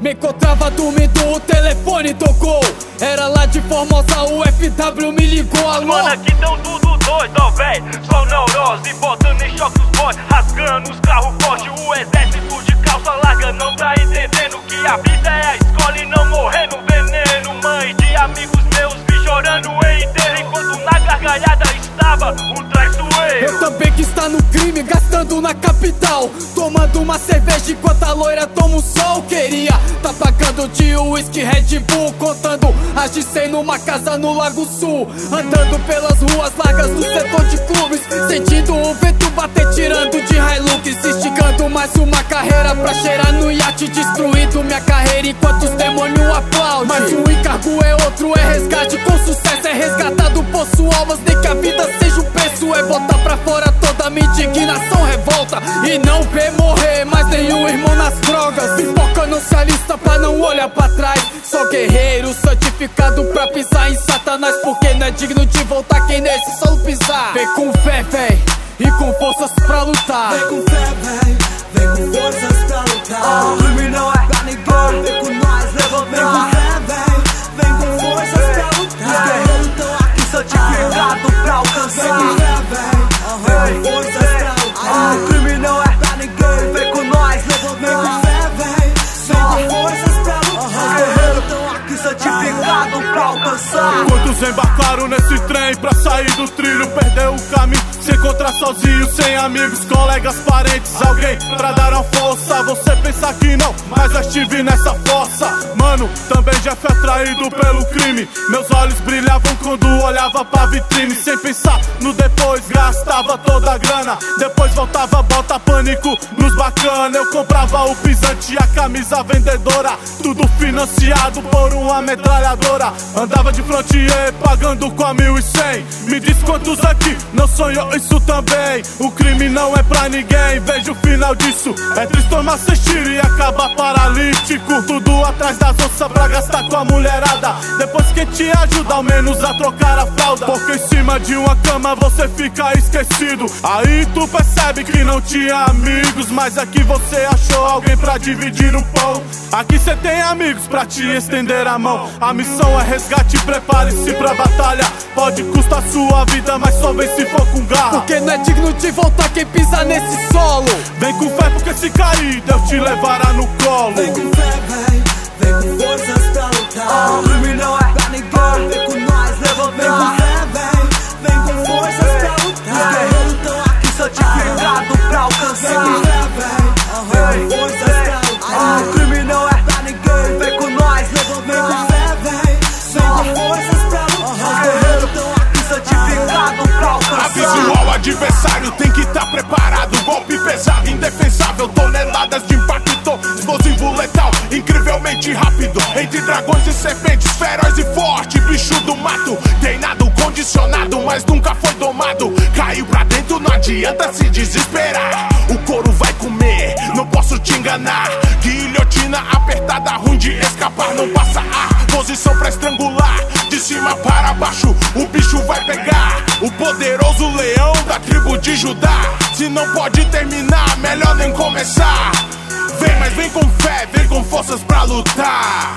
Me encontrava dormindo, o telefone tocou. Era lá de Formosa, o FW me ligou. Alô? Mano, aqui tão tudo doido, ó véi. Só neurose, botando em choque os boys, rasgando os carros fortes. O exército de calça larga não tá entendendo que a vida é a escola e não morrer no veneno. Mãe de amigos meus vi chorando em inteiro, enquanto na gargalhada estava um traiçoeiro. Eu também que está no crime, gastando na capital, tomando uma cerveja enquanto a loira toma um sol. Queria tá pagando de whisky Red Bull, contando as de 100 numa casa no Lago Sul, andando pelas ruas largas do setor de clubes, sentindo o vento bater, tirando de Hilux, instigando mais uma carreira pra cheirar no iate, destruindo minha carreira enquanto os demônios aplaudem. Mas o encargo é outro, é resgate com sucesso, é resgatado, possuo almas, nem que a vida seja o preço, é botar pra fora toda minha indignação, revolta, e não ver morrer mais nenhum irmão nas drogas. Pipoca não se alista pra não olhar pra trás, sou guerreiro santificado pra pisar em Satanás, porque não é digno de voltar quem nesse solo pisar. Vem com fé, véi, e com forças pra lutar. Vem com fé, véi, vem com forças pra lutar. O crime não é pra ninguém, vem com nós levantar. Vem com fé, véi, vem com forças pra lutar. Os guerreiros tão aqui santificados pra alcançar. Vem com fé, véi, vem com forças pra lutar. O crime não é pra ninguém, vem com nós levantar. Vem com fé, véi, vem com forças pra lutar. Os guerreiros tão aqui santificados pra alcançar. Quantos embarcaram nesse trem pra sair do trilho, perdeu o caminho, se encontrar sozinho, sem amigos, colegas, parentes, alguém pra dar uma força. Você pensa que não, mas eu estive nessa força. Mano, também já fui atraído pelo crime. Meus olhos brilhavam quando olhava pra vitrine. Sem pensar no depois, gastava toda a grana. Depois voltava, bota pânico nos bacana. Eu comprava o pisante e a camisa vendedora, tudo financiado por uma metralhadora. Andava de frontier, pagando com a 1.100. Me diz quantos aqui não sonhou isso também. O crime não é pra ninguém, veja o final disso. É triste tomar 6 tiros e acabar paralítico, tudo atrás das onças pra gastar com a mulherada. Depois que te ajuda ao menos a trocar a fralda, porque em cima de uma cama você fica esquecido. Aí tu percebe que não tinha amigos, mas aqui você achou alguém pra dividir o pão. Aqui cê tem amigos pra te estender a mão. A missão é resgate, prepare-se pra batalha. Pode custar sua vida, mas só vem se for com garra, porque não é digno de voltar quem pisa nesse solo. Vem com fé, porque se cair, Deus te levará no colo. Vem com fé, véi, vem com forças pra lutar. O crime não é pra ninguém, vem com nós levantar. Vem com fé, véi, vem com forças pra lutar. Os guerreiros tão aqui santificados pra alcançar. Vem com fé, véi, vem com forças pra lutar. O crime não é pra ninguém, vem com nós levantar. Vem com fé, véi, vem com forças pra lutar. Os guerreiros tão aqui santificados pra alcançar. Avisa ao adversário, tem que estar preparado. Golpe pesado, indefensável, toneladas de impacto, explosivo letal, incrivelmente rápido. Entre dragões e serpentes, feroz e forte, bicho do mato. Treinado, condicionado, mas nunca foi domado. Caiu pra dentro, não adianta se desesperar. O couro vai comer, não posso te enganar. Guilhotina apertada, ruim de escapar, não passa ar. Posição pra estrangular, de cima para baixo, o bicho vai pegar. O poderoso leão da tribo de Judá. Se não pode terminar, melhor nem começar. Vem, mas vem com fé, vem com forças pra lutar.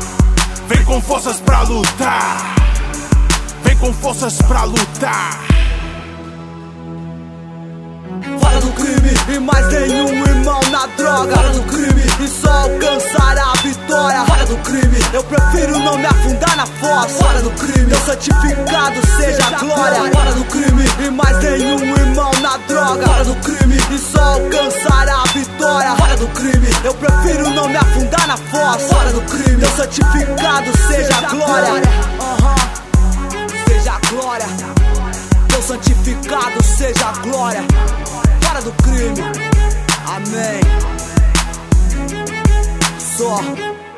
Vem com forças pra lutar. Vem com forças pra lutar. Fora do crime e mais nenhum irmão na droga. Fora do crime e só alcançar a vitória. Fora do crime, eu prefiro não me afundar na fossa. Fora do crime, meu santificado seja a glória. Fora do crime e mais nenhum irmão na droga. Fora do crime e só alcançar a vitória. Fora do crime, eu prefiro não me afundar na fossa. Fora do crime, meu santificado seja a glória. Seja a glória. Meu santificado seja a glória. Fora do crime, amém. Só